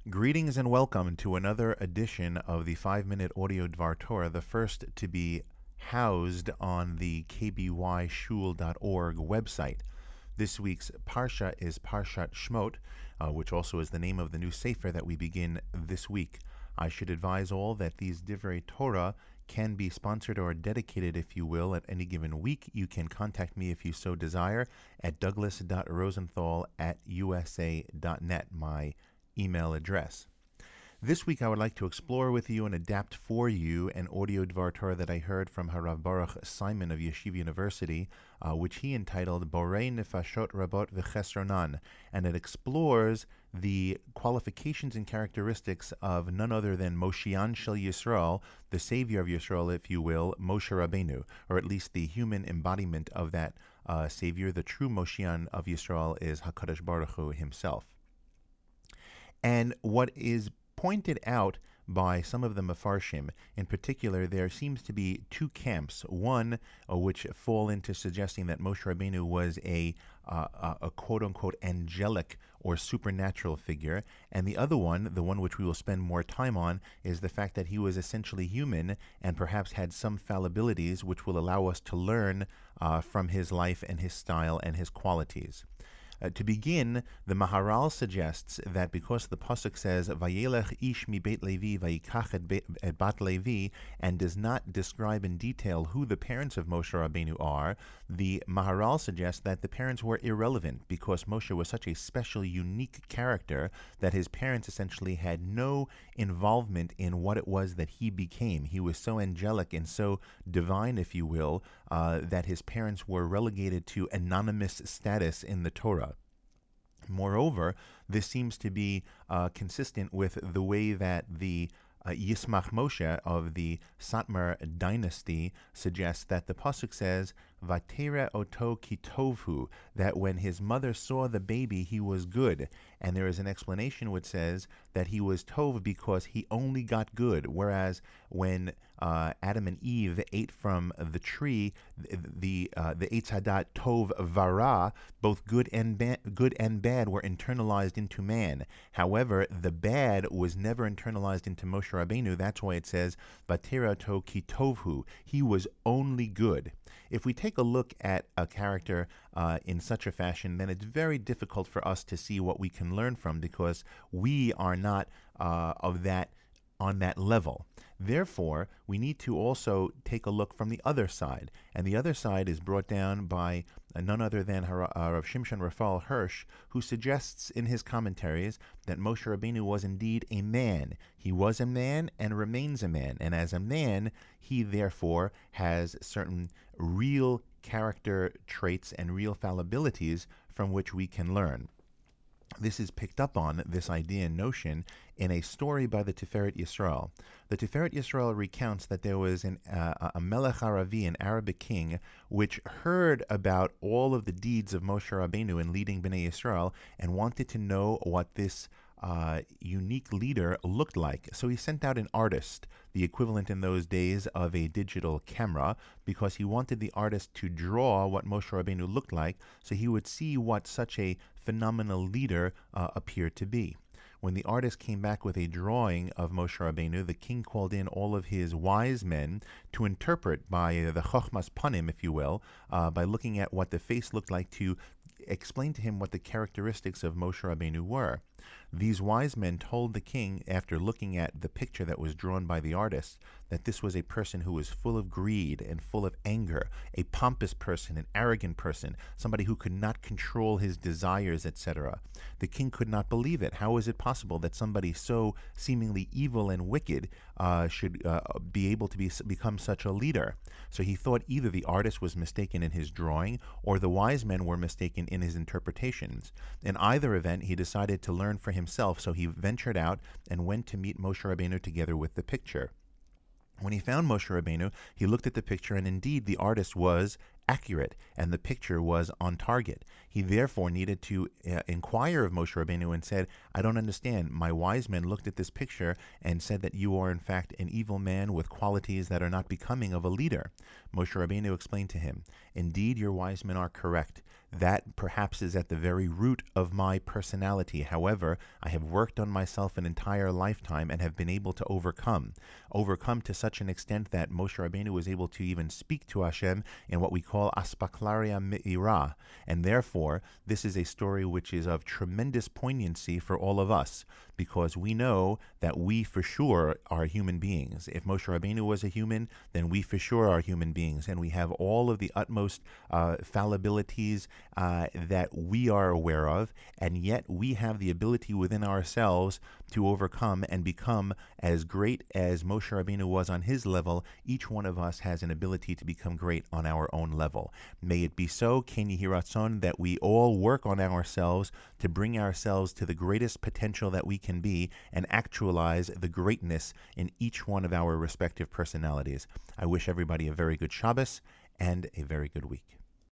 Greetings and welcome to another edition of the 5 Minute Audio Dvar Torah, the first to be housed on the kbyshool.org website. This week's Parsha is Parshat Shmot, which also is the name of the new Sefer that we begin this week. I should advise all that these Divrei Torah can be sponsored or dedicated, if you will, at any given week. You can contact me if you so desire at douglas.rosenthal@usa.net, my email address. This week I would like to explore with you and adapt for you an audio Dvar Torah that I heard from Harav Baruch Simon of Yeshiva University, which he entitled Borei Nefashot Rabot V'Chesronan, and it explores the qualifications and characteristics of none other than Moshiach Shel Yisrael, the savior of Yisrael, if you will, Moshe Rabbeinu, or at least the human embodiment of that savior. The true Moshiach of Yisrael is HaKadosh Baruch Hu himself. And what is pointed out by some of the Mefarshim, in particular, there seems to be two camps. One, which fall into suggesting that Moshe Rabbeinu was a quote-unquote angelic or supernatural figure, and the other one, the one which we will spend more time on, is the fact that he was essentially human and perhaps had some fallibilities which will allow us to learn from his life and his style and his qualities. To begin, the Maharal suggests that because the pasuk says "Vayelech ish mi beit Levi vayikach et bat Levi" and does not describe in detail who the parents of Moshe Rabbeinu are, the Maharal suggests that the parents were irrelevant because Moshe was such a special, unique character that his parents essentially had no involvement in what it was that he became. He was so angelic and so divine, if you will, that his parents were relegated to anonymous status in the Torah. Moreover, this seems to be consistent with the way that the Yismach Moshe of the Satmar dynasty suggests that the pasuk says, "Vatera oto kitovhu," that when his mother saw the baby, he was good. And there is an explanation which says that he was tov because he only got good, whereas when Adam and Eve ate from the tree, the Eitz Hadat Tov Vara, both good and bad were internalized into man. However, the bad was never internalized into Moshe Rabbeinu. That's why it says Vatera to kitovhu. He was only good. If we take a look at a character in such a fashion, then it's very difficult for us to see what we can learn from because we are not on that level. Therefore, we need to also take a look from the other side. And the other side is brought down by none other than Rav Shimshon Raphael Hirsch, who suggests in his commentaries that Moshe Rabbeinu was indeed a man. He was a man and remains a man. And as a man, he therefore has certain real character traits and real fallibilities from which we can learn. This is picked up on, this idea and notion, in a story by the Tiferet Yisrael. The Tiferet Yisrael recounts that there was a Melech Aravi, an Arabic king, which heard about all of the deeds of Moshe Rabbeinu in leading Bnei Yisrael and wanted to know what this unique leader looked like. So he sent out an artist, the equivalent in those days of a digital camera, because he wanted the artist to draw what Moshe Rabbeinu looked like so he would see what such a phenomenal leader appeared to be. When the artist came back with a drawing of Moshe Rabbeinu, the king called in all of his wise men to interpret by the Chochmas Panim, if you will, by looking at what the face looked like, to explain to him what the characteristics of Moshe Rabbeinu were. These wise men told the king, after looking at the picture that was drawn by the artist, that this was a person who was full of greed and full of anger, a pompous person, an arrogant person, somebody who could not control his desires, etc. The king could not believe it. How is it possible that somebody so seemingly evil and wicked should be able to become such a leader? So he thought either the artist was mistaken in his drawing or the wise men were mistaken in his interpretations. In either event, he decided to learn for himself, so he ventured out and went to meet Moshe Rabbeinu together with the picture. When he found Moshe Rabbeinu, he looked at the picture, and indeed the artist was accurate and the picture was on target. He therefore needed to inquire of Moshe Rabbeinu and said, I don't understand. My wise men looked at this picture and said that you are in fact an evil man with qualities that are not becoming of a leader. Moshe Rabbeinu explained to him, indeed your wise men are correct. That perhaps is at the very root of my personality. However, I have worked on myself an entire lifetime and have been able to overcome to such an extent that Moshe Rabbeinu was able to even speak to Hashem in what we call aspaklaria me'ira. And therefore, this is a story which is of tremendous poignancy for all of us, because we know that we for sure are human beings. If Moshe Rabbeinu was a human, then we for sure are human beings, and we have all of the utmost fallibilities that we are aware of, and yet we have the ability within ourselves to overcome and become as great as Moshe Rabbeinu was on his level. Each one of us has an ability to become great on our own level. May it be so, Ken Yehi Ratzon, that we all work on ourselves to bring ourselves to the greatest potential that we can be and actualize the greatness in each one of our respective personalities. I wish everybody a very good Shabbos and a very good week.